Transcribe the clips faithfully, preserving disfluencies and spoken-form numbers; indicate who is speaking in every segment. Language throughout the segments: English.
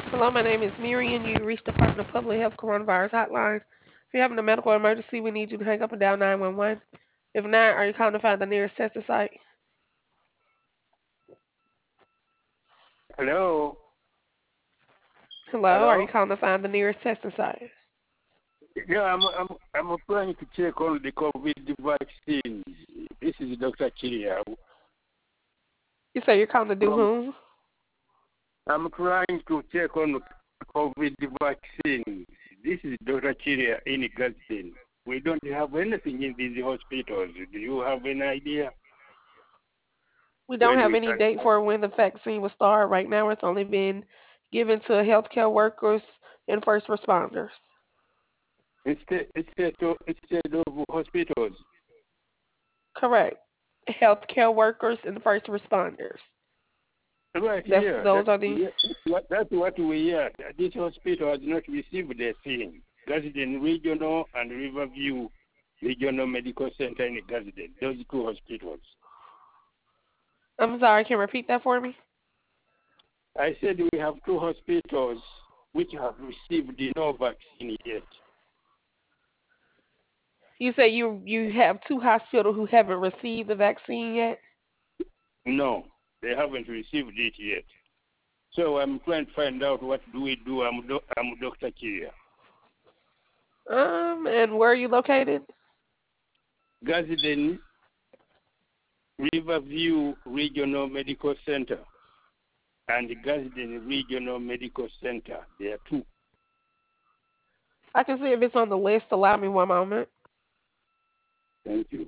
Speaker 1: Hello, my name is Miriam. You reached the Department of Public Health Coronavirus Hotline. If you're having a medical emergency, we need you to hang up and dial nine one one. If not, are you calling to find the nearest testing site?
Speaker 2: Hello?
Speaker 1: Hello, are you
Speaker 2: Hello?
Speaker 1: calling to find the nearest testing site?
Speaker 2: Yeah, I'm I'm I'm trying to check on the COVID vaccine. This is Doctor Chiria.
Speaker 1: You say you're calling to do
Speaker 2: From
Speaker 1: whom?
Speaker 2: I'm trying to check on COVID vaccine. This is Doctor Chiria in Gadsden. We don't have anything in these hospitals. Do you have any idea
Speaker 1: We don't
Speaker 2: when
Speaker 1: have
Speaker 2: we
Speaker 1: any
Speaker 2: can?
Speaker 1: date for when the vaccine will start. Right now, it's only been given to healthcare workers and first responders.
Speaker 2: Instead, instead of instead of hospitals.
Speaker 1: Correct. Healthcare workers and first responders.
Speaker 2: Right
Speaker 1: That's
Speaker 2: here.
Speaker 1: those
Speaker 2: That's
Speaker 1: are the.
Speaker 2: yeah, what that's what we hear. This hospital has not received a thing. Gadsden Regional and Riverview Regional Medical Center in Gadsden. Those two hospitals.
Speaker 1: I'm sorry. Can you repeat that for me?
Speaker 2: I said we have two hospitals which have received no vaccine yet.
Speaker 1: You say you you have two hospitals who haven't received the vaccine yet.
Speaker 2: No, they haven't received it yet. So I'm trying to find out what do we do. I'm do, I'm Doctor Kiria.
Speaker 1: Um, and where are you located?
Speaker 2: Gadsden Riverview Regional Medical Center and Gadsden Regional Medical Center. There are two.
Speaker 1: I can see if it's on the list. Allow me one moment.
Speaker 2: Thank you.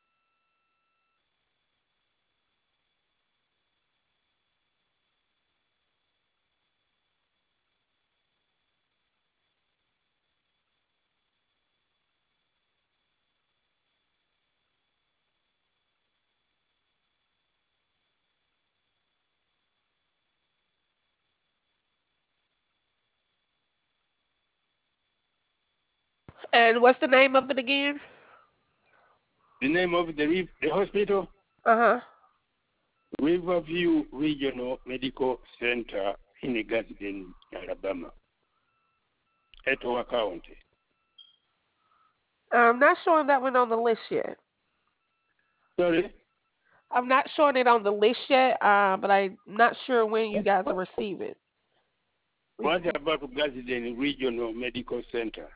Speaker 1: And what's the name of it again?
Speaker 2: The name of the, the hospital?
Speaker 1: Uh huh.
Speaker 2: Riverview Regional Medical Center in Gadsden, Alabama, Etowah County.
Speaker 1: I'm not showing that one on the list yet.
Speaker 2: Sorry?
Speaker 1: I'm not showing it on the list yet, uh, but I'm not sure when you guys will receive it. We,
Speaker 2: What about Gadsden Regional Medical Center?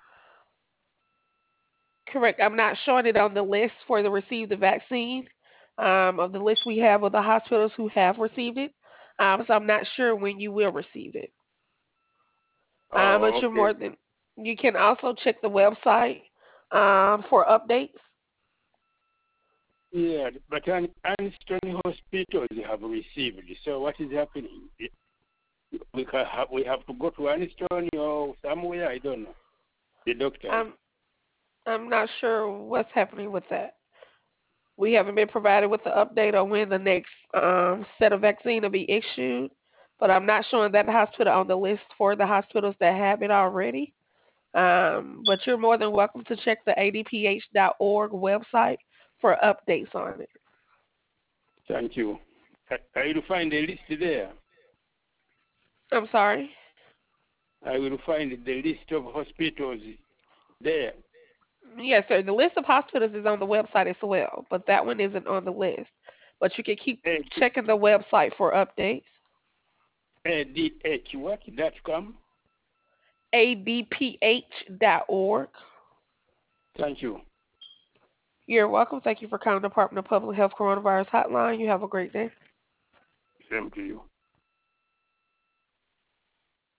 Speaker 1: correct. I'm not showing it on the list for the receive the vaccine. Um, of the list we have of the hospitals who have received it. Um, so I'm not sure when you will receive it. Um, but
Speaker 2: Oh,
Speaker 1: you're more
Speaker 2: okay.
Speaker 1: than. You can also check the website um, for updates.
Speaker 2: Yeah, but an Anston hospitals have received. So what is happening? We, can have, we have to go to Anston or somewhere, I don't know. The doctors.
Speaker 1: I'm I'm not sure what's happening with that. We haven't been provided with the update on when the next um, set of vaccine will be issued, but I'm not showing that hospital on the list for the hospitals that have it already. Um, but you're more than welcome to check the A D P H dot org website for updates on it.
Speaker 2: Thank you. I, I will find a list there.
Speaker 1: I'm sorry.
Speaker 2: I will find the list of hospitals there.
Speaker 1: Yes, sir. The list of hospitals is on the website as well, but that one isn't on the list. But you can keep
Speaker 2: A
Speaker 1: checking the website for updates.
Speaker 2: D H what? Dot com.
Speaker 1: A D P H dot org.
Speaker 2: Thank you.
Speaker 1: You're welcome. Thank you for calling the Department of Public Health Coronavirus Hotline. You have a great day.
Speaker 2: Same to you.